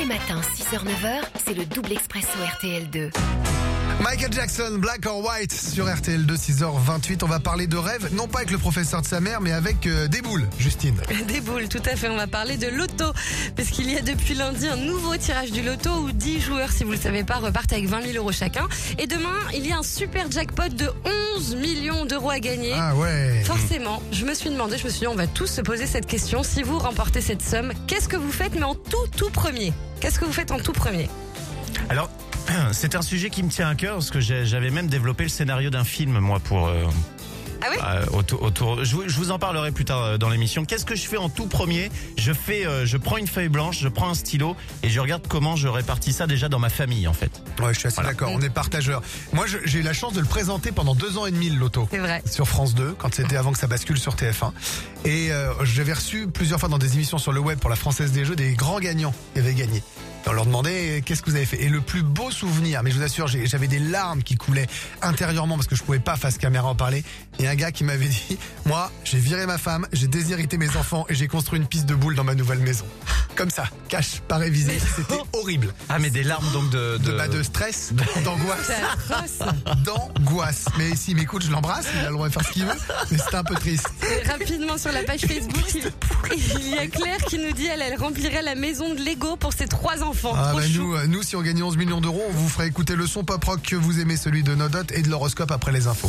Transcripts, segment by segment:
les matins, 6h-9h, c'est le double expresso RTL2. Michael Jackson, Black or White sur RTL2, 6h28. On va parler de rêve, non pas avec le professeur de sa mère, mais avec des boules, Justine. Des boules, tout à fait. On va parler de loto. Parce qu'il y a depuis lundi un nouveau tirage du loto où 10 joueurs, si vous le savez pas, repartent avec 20 000 euros chacun. Et demain, il y a un super jackpot de 11 millions d'euros à gagner. Ah ouais. Forcément, je me suis dit, on va tous se poser cette question. Si vous remportez cette somme, qu'est-ce que vous faites, mais en tout premier? Qu'est-ce que vous faites en tout premier? Alors, c'est un sujet qui me tient à cœur parce que j'avais même développé le scénario d'un film, moi, pour... Ah oui? autour. Je vous en parlerai plus tard dans l'émission. Qu'est-ce que je fais en tout premier? Je prends une feuille blanche, je prends un stylo et je regarde comment je répartis ça déjà dans ma famille, en fait. Ouais, je suis assez d'accord, on est partageurs. Moi, j'ai eu la chance de le présenter pendant 2 ans et demi, le loto. C'est vrai. Sur France 2, quand c'était avant que ça bascule sur TF1. Et j'avais reçu plusieurs fois dans des émissions sur le web pour la Française des Jeux des grands gagnants qui avaient gagné. On leur demandait qu'est-ce que vous avez fait. Et le plus beau souvenir, mais je vous assure, j'avais des larmes qui coulaient intérieurement parce que je pouvais pas face caméra en parler. Et un gars qui m'avait dit, moi, j'ai viré ma femme, j'ai déshérité mes enfants et j'ai construit une piste de boules dans ma nouvelle maison. Comme ça, cash, pas révisé. C'était horrible. Ah, mais des larmes donc de stress, d'angoisse. C'est atroce. D'angoisse. Mais s'il m'écoute, je l'embrasse, il a le droit de faire ce qu'il veut. Mais c'est un peu triste. Et rapidement sur la page Facebook, il y a Claire qui nous dit elle remplirait la maison de Lego pour ses 3 enfants. Ah Trop bah chou. nous, si on gagnait 11 millions d'euros, on vous ferait écouter le son pop rock que vous aimez, celui de Nodot et de l'horoscope après les infos.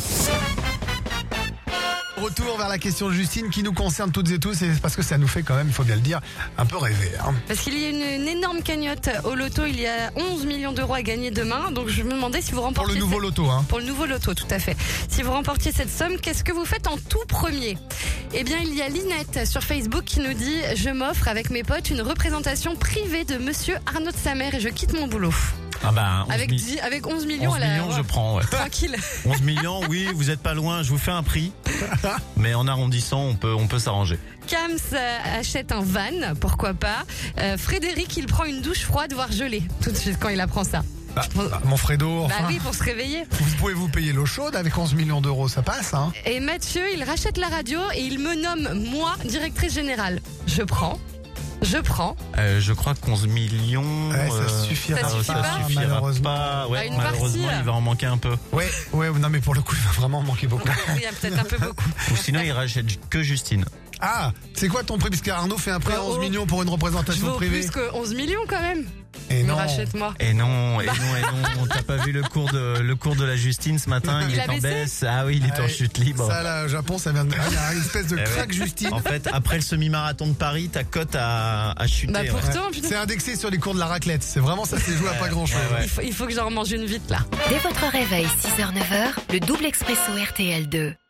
Retour vers la question de Justine qui nous concerne toutes et tous, et c'est parce que ça nous fait quand même, il faut bien le dire, un peu rêver. Hein. Parce qu'il y a une énorme cagnotte au loto, il y a 11 millions d'euros à gagner demain. Donc je me demandais si vous Pour remportiez... le nouveau loto, hein. Pour le nouveau loto, tout à fait. Si vous remportiez cette somme, qu'est-ce que vous faites en tout premier? Eh bien, il y a Linette sur Facebook qui nous dit « Je m'offre avec mes potes une représentation privée de Monsieur Arnaud de sa mère et je quitte mon boulot. » Ah bah, Avec 11 millions, 11 millions, je prends, ouais. Tranquille. 11 millions, oui, vous êtes pas loin, je vous fais un prix. Mais en arrondissant, on peut s'arranger. Kams achète un van, pourquoi pas. Frédéric, il prend une douche froide, voire gelée, tout de suite quand il apprend ça. Mon Fredo, enfin, Bah oui, pour se réveiller. vous pouvez vous payer l'eau chaude avec 11 millions d'euros, ça passe, hein. Et Mathieu, il rachète la radio et il me nomme, moi, directrice générale. Je prends. Je crois qu'11 millions... Ouais, ça suffira ça suffit pas, malheureusement. Pas. Ouais, À une malheureusement, partie, il va en manquer un peu. Ouais, non mais pour le coup, il va vraiment manquer beaucoup. Il y a peut-être un peu beaucoup. Ou sinon, il rachète que Justine. Ah, c'est quoi ton prix? Puisque Arnaud fait un prêt à 11 millions pour une Je représentation vaux privée. plus que 11 millions quand même. Et Me non. rachète-moi. Et non, t'as pas vu le cours de la Justine ce matin? Il Il est a en baissé baisse. Ah oui, il est en Ouais, chute libre. Ça là, au Japon, ça vient de... il y a une espèce de Eh craque ouais. Justine. En fait, après le semi-marathon de Paris, ta cote a chuté. Bah ouais. pourtant, putain, C'est indexé sur les cours de la raclette. C'est vraiment ça, c'est joué à pas grand chose. Ouais. il faut que j'en mange une vite là. Dès votre réveil, 6h-9h, le double expresso RTL2.